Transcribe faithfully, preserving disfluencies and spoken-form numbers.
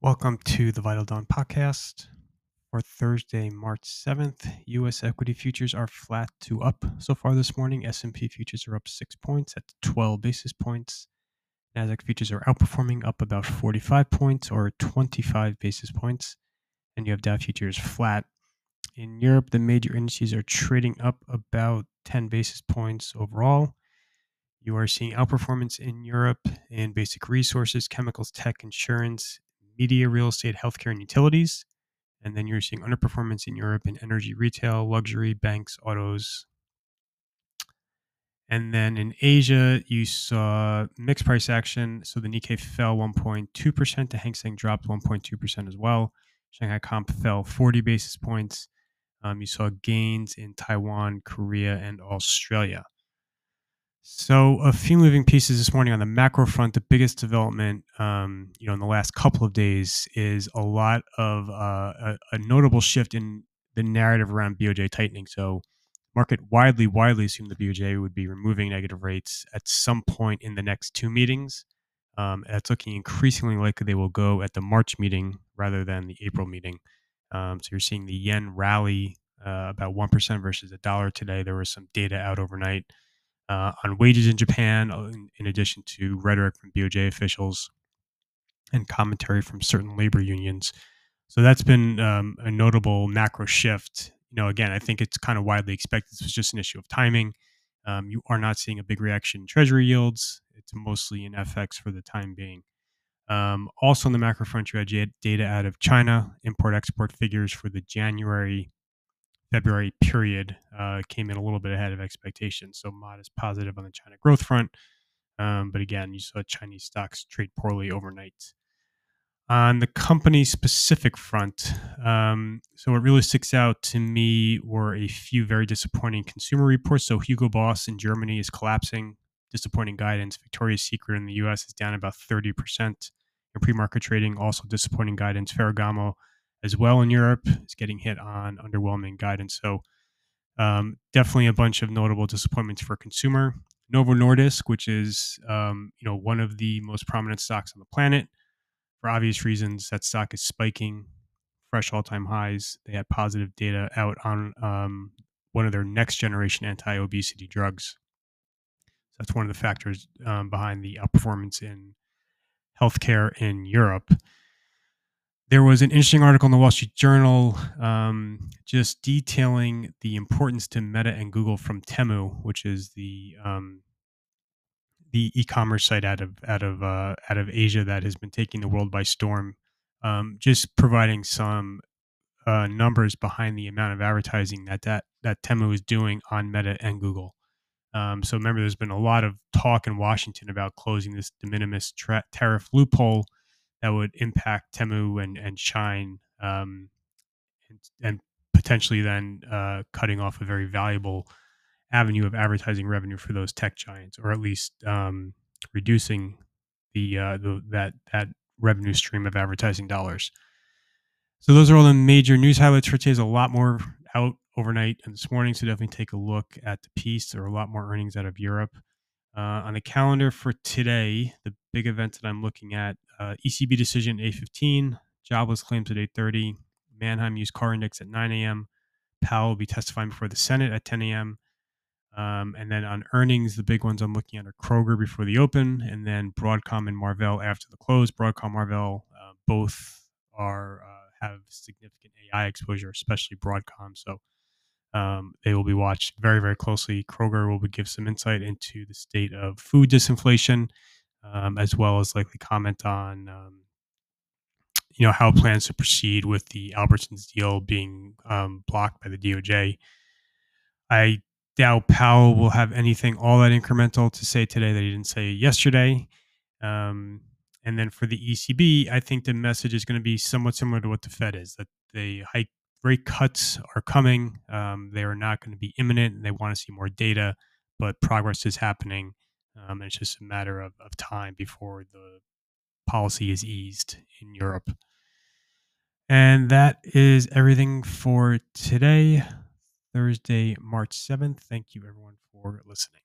Welcome to the Vital Dawn podcast for Thursday, March seventh. U S equity futures are flat to up so far this morning. S and P futures are up six points at twelve basis points. Nasdaq futures are outperforming, up about forty-five points or twenty-five basis points. And you have Dow futures flat. In Europe, the major indices are trading up about ten basis points overall. You are seeing outperformance in Europe in basic resources, chemicals, tech, insurance, media, real estate, healthcare, and utilities. And then you're seeing underperformance in Europe in energy, retail, luxury, banks, autos. And then in Asia, you saw mixed price action. So the Nikkei fell one point two percent. The Hang Seng dropped one point two percent as well. Shanghai Comp fell forty basis points. Um, you saw gains in Taiwan, Korea, and Australia. So a few moving pieces this morning on the macro front. The biggest development, um, you know, in the last couple of days is a lot of uh, a, a notable shift in the narrative around B O J tightening. So market widely, widely assumed the B O J would be removing negative rates at some point in the next two meetings. Um, it's looking increasingly likely they will go at the March meeting rather than the April meeting. Um, so you're seeing the yen rally uh, about one percent versus a dollar today. There was some data out overnight uh, on wages in Japan, uh, in, in addition to rhetoric from B O J officials and commentary from certain labor unions. So that's been um, a notable macro shift. You know, again, I think it's kind of widely expected. This was just an issue of timing. Um, you are not seeing a big reaction in treasury yields. It's mostly in F X for the time being. Um, also, on the macro front, you had j- data out of China. Import-export figures for the January February period uh, came in a little bit ahead of expectations, so modest positive on the China growth front. Um, but again, you saw Chinese stocks trade poorly overnight. On the company specific front, um, so what really sticks out to me were a few very disappointing consumer reports. So Hugo Boss in Germany is collapsing, disappointing guidance. Victoria's Secret in the U S is down about thirty percent in pre-market trading, also disappointing guidance. Ferragamo as well in Europe is getting hit on underwhelming guidance. So um, definitely a bunch of notable disappointments for consumer. Novo Nordisk, which is um, you know one of the most prominent stocks on the planet, for obvious reasons, that stock is spiking, fresh all-time highs. They had positive data out on um, one of their next generation anti-obesity drugs. So that's one of the factors um, behind the outperformance in healthcare in Europe. There was an interesting article in the Wall Street Journal um, just detailing the importance to Meta and Google from Temu, which is the um, the e-commerce site out of out of uh, out of Asia that has been taking the world by storm. Um, just providing some uh, numbers behind the amount of advertising that that that Temu is doing on Meta and Google. Um, so remember, there's been a lot of talk in Washington about closing this de minimis tra- tariff loophole that would impact Temu and and Shine, um, and, and potentially then uh, cutting off a very valuable avenue of advertising revenue for those tech giants, or at least um, reducing the, uh, the that that revenue stream of advertising dollars. So those are all the major news highlights for today. There's a lot more out overnight and this morning, so definitely take a look at the piece. There are a lot more earnings out of Europe. Uh, on the calendar for today, the big event that I'm looking at, uh, E C B decision eight fifteen, jobless claims at eight thirty, Manheim used car index at nine a.m., Powell will be testifying before the Senate at ten a.m., um, and then on earnings, the big ones I'm looking at are Kroger before the open, and then Broadcom and Marvell after the close. Broadcom, Marvell, uh, both are uh, have significant A I exposure, especially Broadcom. So um, they will be watched very, very closely. Kroger will give some insight into the state of food disinflation, um, as well as likely comment on um, you know how it plans to proceed with the Albertsons deal being um, blocked by the D O J. I doubt Powell will have anything all that incremental to say today that he didn't say yesterday. Um, and then for the E C B, I think the message is going to be somewhat similar to what the Fed is, that the hike rate cuts are coming. Um, they are not going to be imminent. They want to see more data, but progress is happening. Um, and it's just a matter of, of time before the policy is eased in Europe. And that is everything for today, Thursday, March seventh. Thank you, everyone, for listening.